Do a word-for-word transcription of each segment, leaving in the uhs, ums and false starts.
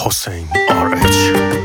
حسین آر اچ.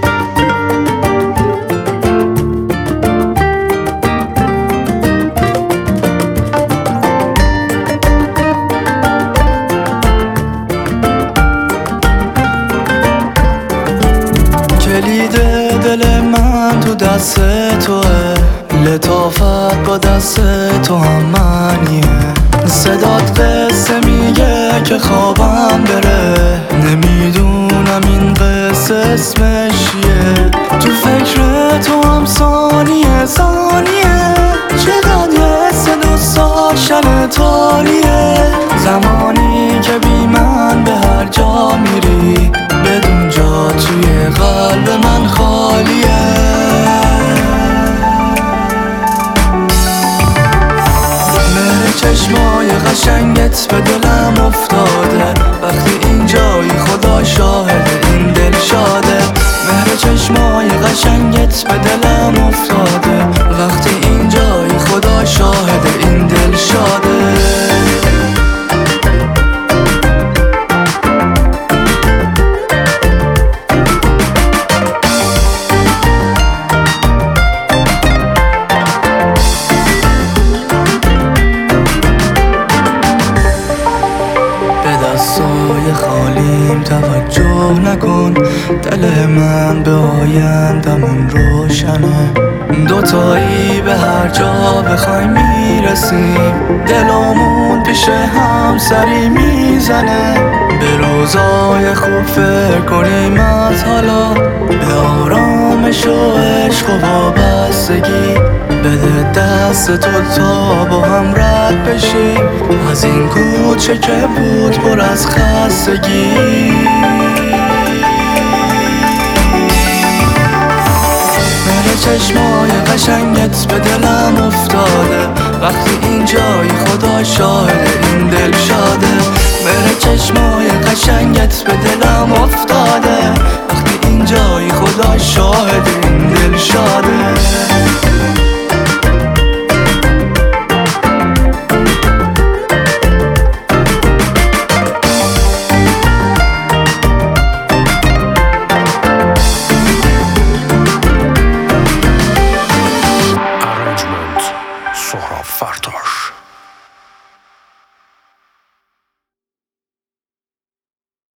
کلید دل من تو دست توه، لطافت با دست تو هم منیه. صدات قصه میگه که خوابم بره، نمیدونم این قصه اسمش چیه. تو فکر تو هم ثانیه ثانیه، چقدر یه حس دوست داشتن تاریه. زمانی که بی من به هر جا میری، بدون جا توی قلب من خالیه. مهر چشمای قشنگت به دلم افتاده، وقتی اینجایی خدا شاهد این دل شاده. مهر چشمای قشنگت به دلم افتاده، وقتی اینجایی خدا شاهد این دل شاده. دستای خالیم توجه نکن، دل من به آیندمون روشنه. دوتایی به هر جا بخوایم میرسیم، دلمون پیش هم سری میزنه. به روزای خوب فکر کنیم از حالا، به آرامش و عشق و وابستگی. بده دست تو تا با هم رد بشیم از این کوچه که بود پر از خستگی. مهر چشمای قشنگت به دلم افتاده، وقتی اینجایی خدا شاهد این دل شاده. مهر چشمای قشنگت به دلم افتاده، وقتی اینجایی خدا شاهد این دل شاده.